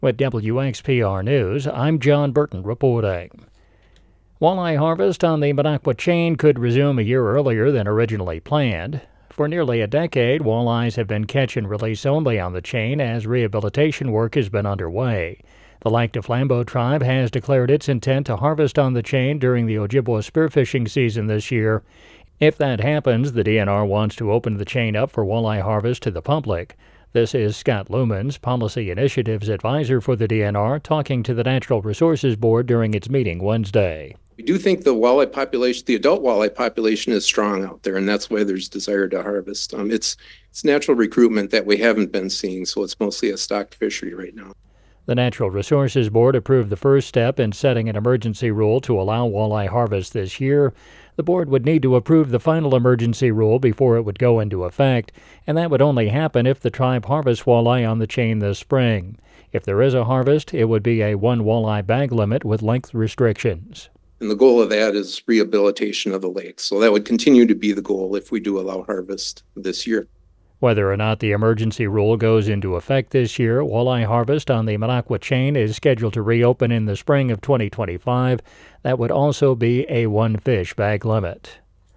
With WXPR News, I'm John Burton reporting. Walleye harvest on the Minocqua chain could resume a year earlier than originally planned. For nearly a decade, walleyes have been catch and release only on the chain as rehabilitation work has been underway. The Lac du Flambeau tribe has declared its intent to harvest on the chain during the Ojibwa spearfishing season this year. If that happens, the DNR wants to open the chain up for walleye harvest to the public. This is Scott Lumens, Policy Initiatives Advisor for the DNR, talking to the Natural Resources Board during its meeting Wednesday. We do think the walleye population, the adult walleye population, is strong out there, and that's why there's desire to harvest. It's natural recruitment that we haven't been seeing, so it's mostly a stocked fishery right now. The Natural Resources Board approved the first step in setting an emergency rule to allow walleye harvest this year. The board would need to approve the final emergency rule before it would go into effect, and that would only happen if the tribe harvests walleye on the chain this spring. If there is a harvest, it would be a one walleye bag limit with length restrictions. And the goal of that is rehabilitation of the lake. So that would continue to be the goal if we do allow harvest this year. Whether or not the emergency rule goes into effect this year, walleye harvest on the Minocqua chain is scheduled to reopen in the spring of 2025. That would also be a one-fish bag limit.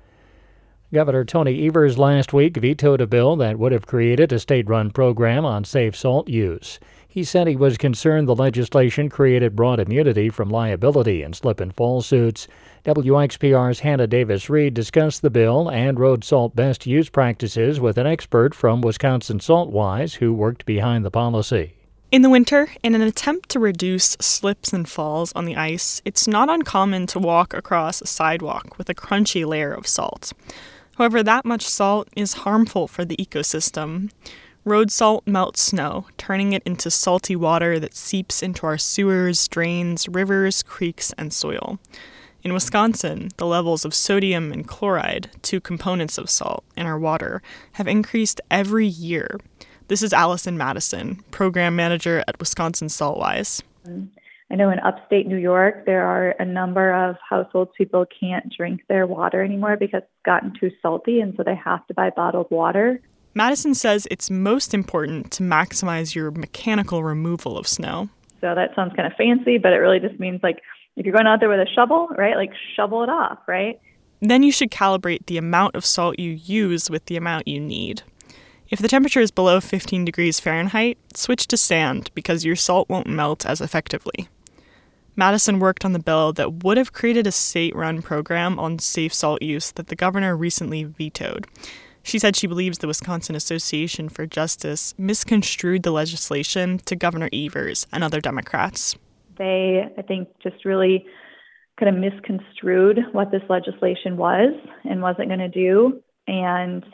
Governor Tony Evers last week vetoed a bill that would have created a state-run program on safe salt use. He said he was concerned the legislation created broad immunity from liability in slip-and-fall suits. WXPR's Hannah Davis-Reed discussed the bill and road salt best use practices with an expert from Wisconsin SaltWise who worked behind the policy. In the winter, in an attempt to reduce slips and falls on the ice, it's not uncommon to walk across a sidewalk with a crunchy layer of salt. However, that much salt is harmful for the ecosystem. Road salt melts snow, turning it into salty water that seeps into our sewers, drains, rivers, creeks, and soil. In Wisconsin, the levels of sodium and chloride, two components of salt, in our water, have increased every year. This is Allison Madison, Program Manager at Wisconsin SaltWise. I know in upstate New York, there are a number of households people can't drink their water anymore because it's gotten too salty, and so they have to buy bottled water. Madison says it's most important to maximize your mechanical removal of snow. So that sounds kind of fancy, but it really just means like if you're going out there with a shovel, right, like shovel it off, right? Then you should calibrate the amount of salt you use with the amount you need. If the temperature is below 15 degrees Fahrenheit, switch to sand because your salt won't melt as effectively. Madison worked on the bill that would have created a state-run program on safe salt use that the governor recently vetoed. She said she believes the Wisconsin Association for Justice misconstrued the legislation to Governor Evers and other Democrats. They, I think, just really kind of misconstrued what this legislation was and wasn't going to do, and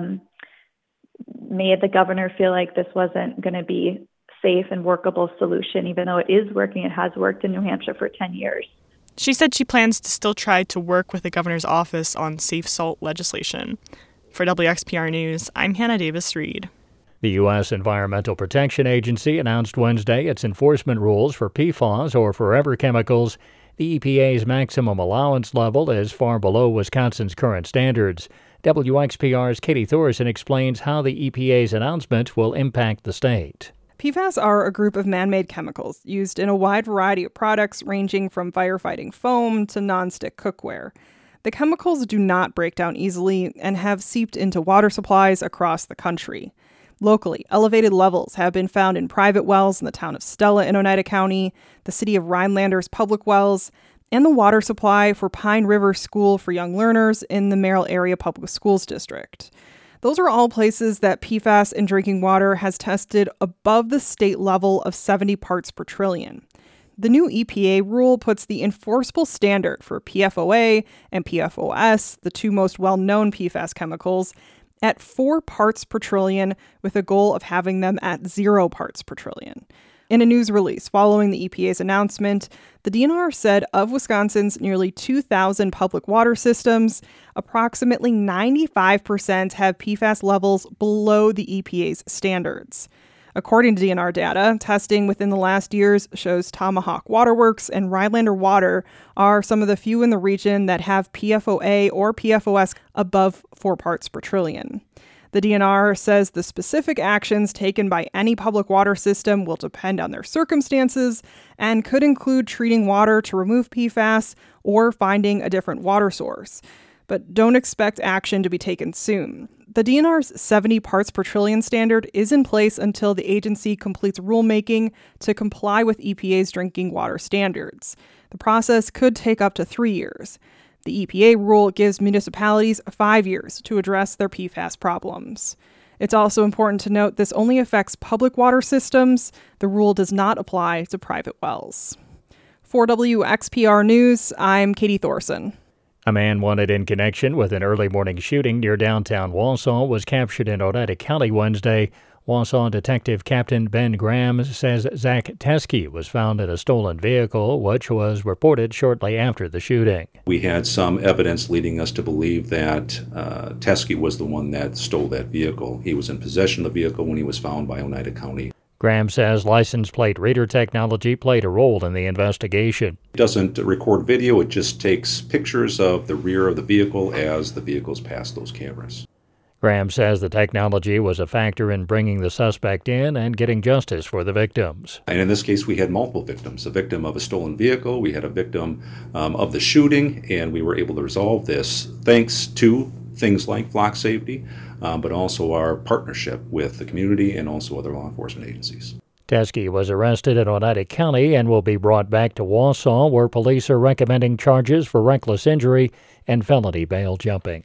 made the governor feel like this wasn't going to be safe and workable solution, even though it is working. It has worked in New Hampshire for 10 years. She said she plans to still try to work with the governor's office on safe salt legislation. For WXPR News, I'm Hannah Davis-Reed. The U.S. Environmental Protection Agency announced Wednesday its enforcement rules for PFAS, or forever chemicals. The EPA's maximum allowance level is far below Wisconsin's current standards. WXPR's Katie Thorson explains how the EPA's announcement will impact the state. PFAS are a group of man-made chemicals used in a wide variety of products ranging from firefighting foam to nonstick cookware. The chemicals do not break down easily and have seeped into water supplies across the country. Locally, elevated levels have been found in private wells in the town of Stella in Oneida County, the city of Rhinelander's public wells, and the water supply for Pine River School for Young Learners in the Merrill Area Public Schools District. Those are all places that PFAS in drinking water has tested above the state level of 70 parts per trillion. The new EPA rule puts the enforceable standard for PFOA and PFOS, the two most well-known PFAS chemicals, at 4 parts per trillion with a goal of having them at 0 parts per trillion. In a news release following the EPA's announcement, the DNR said of Wisconsin's nearly 2,000 public water systems, approximately 95% have PFAS levels below the EPA's standards. According to DNR data, testing within the last years shows Tomahawk Waterworks and Rhinelander Water are some of the few in the region that have PFOA or PFOS above 4 parts per trillion. The The DNR says the specific actions taken by any public water system will depend on their circumstances and could include treating water to remove PFAS or finding a different water source. But don't expect action to be taken soon. The DNR's 70 parts per trillion standard is in place until the agency completes rulemaking to comply with EPA's drinking water standards. The process could take up to 3 years. The EPA rule gives municipalities 5 years to address their PFAS problems. It's also important to note this only affects public water systems. The rule does not apply to private wells. For WXPR News, I'm Katie Thorson. A man wanted in connection with an early morning shooting near downtown Wausau was captured in Oneida County Wednesday. Wausau Detective Captain Ben Graham says Zach Teskey was found in a stolen vehicle, which was reported shortly after the shooting. We had some evidence leading us to believe that Teskey was the one that stole that vehicle. He was in possession of the vehicle when he was found by Oneida County. Graham says license plate reader technology played a role in the investigation. It doesn't record video, it just takes pictures of the rear of the vehicle as the vehicles pass those cameras. Graham says the technology was a factor in bringing the suspect in and getting justice for the victims. And in this case, we had multiple victims. A victim of a stolen vehicle, we had a victim of the shooting, and we were able to resolve this thanks to things like flock safety, but also our partnership with the community and also other law enforcement agencies. Teskey was arrested in Oneida County and will be brought back to Wausau, where police are recommending charges for reckless injury and felony bail jumping.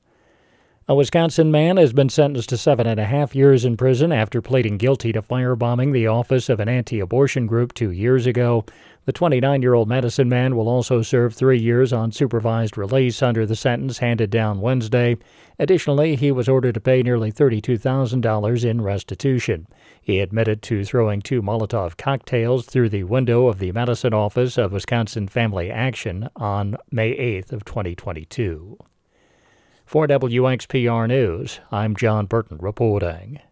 A Wisconsin man has been sentenced to 7.5 years in prison after pleading guilty to firebombing the office of an anti-abortion group 2 years ago. The 29-year-old Madison man will also serve 3 years on supervised release under the sentence handed down Wednesday. Additionally, he was ordered to pay nearly $32,000 in restitution. He admitted to throwing 2 Molotov cocktails through the window of the Madison office of Wisconsin Family Action on May 8th of 2022. For WXPR News, I'm John Burton reporting.